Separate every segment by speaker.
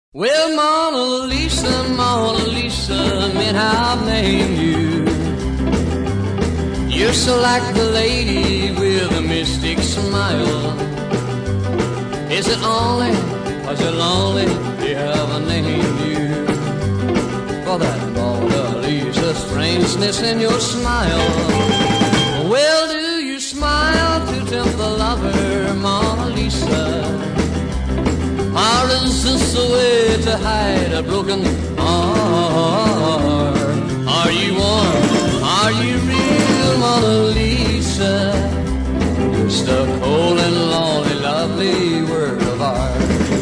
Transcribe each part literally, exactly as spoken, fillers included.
Speaker 1: Well, Mona Lisa, Mona Lisa, meant I've named you. You're so like the lady with a mystic smile. Is it only, or is it lonely, they haven't named you? For that Mona Lisa strangeness in your smile. Well, do you smile to tempt the lover, Mona Lisa? Or is this a way to hide a broken heart? Are you warm? Are you real, Mona Lisa? Just a cold and lonely, lovely work of art.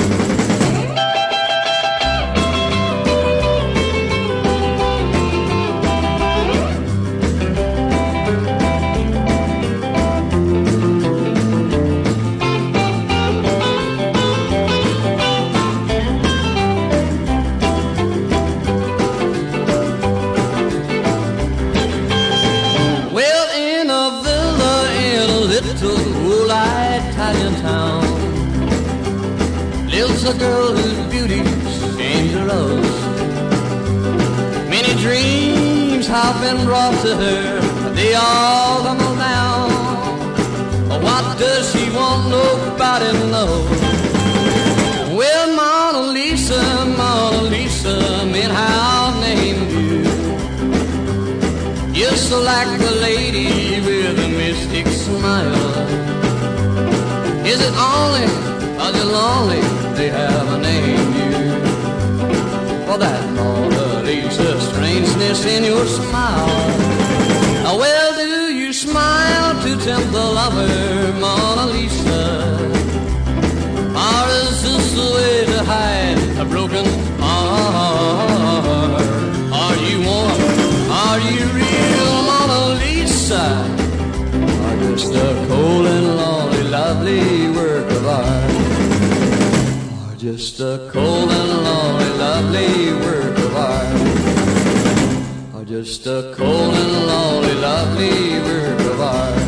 Speaker 1: Little Italian town lives a girl whose beauty's dangerous. Many dreams have been brought to her, but they all tumble down. What does she want? Nobody knows. Well, Mona Lisa, Mona Lisa, meant how I named you. You're so like the lady with a mystic smile. Is it only, or is it lonely, they haven't named you? For that Mona Lisa strangeness in your smile. Well, do you smile to tempt the lover, Mona Lisa? Or is this the way to hide a broken heart? Are you warm? Are you real, Mona Lisa? Or just a cold and lonely, lovely work of art? Or just a cold and lonely, lovely work of art? Or just a cold and lonely, lovely work of art?